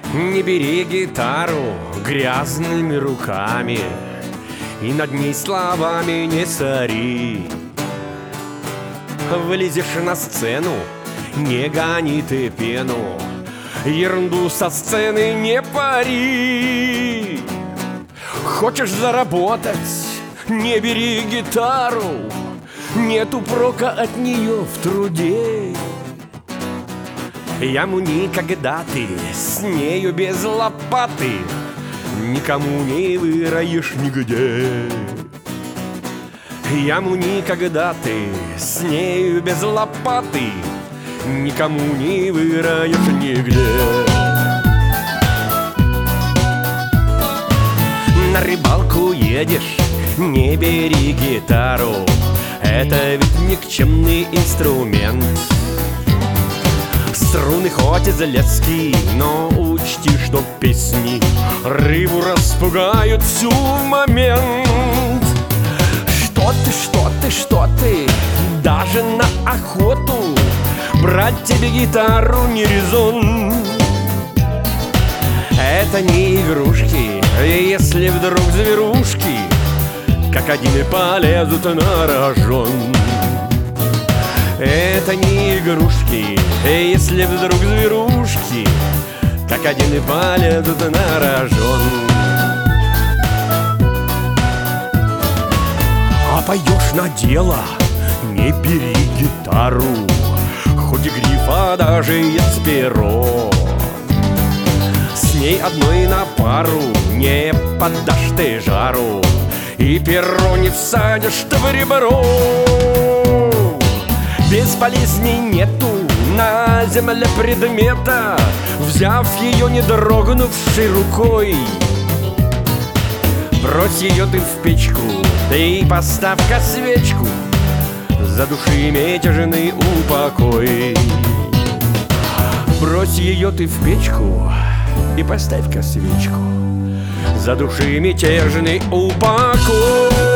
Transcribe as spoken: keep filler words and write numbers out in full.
Не бери гитару грязными руками и над ней словами не сори. Вылезешь на сцену, не гони ты пену, ерунду со сцены не пари. Хочешь заработать, не бери гитару, нету прока от нее в труде. Яму никогда ты с нею без лопаты никому не выроешь нигде. Яму никогда ты с нею без лопаты никому не выроешь нигде. На рыбалку едешь, не бери гитару, это ведь никчемный инструмент. Струны хоть и залезки, но учти, что песни рыбу распугают всю момент. Что ты, что ты, что ты, даже на охоту брать тебе гитару не резон. Это не игрушки, если вдруг зверушки как один и полезут на рожон. Это не игрушки, если вдруг зверушки как один и полезут на рожон. А поешь на дело, не бери гитару, хоть и грифа даже есть перо. С ней одной на пару не подашь ты жару, и перо не всадишь ты в ребро. Без болезни нету на земле предмета, взяв ее не дрогнувшей рукой. Брось ее ты в печку, да и поставь-ка свечку, задуши мятежный упокой. Брось ее ты в печку и поставь-ка свечку, задуши мятежный упокой.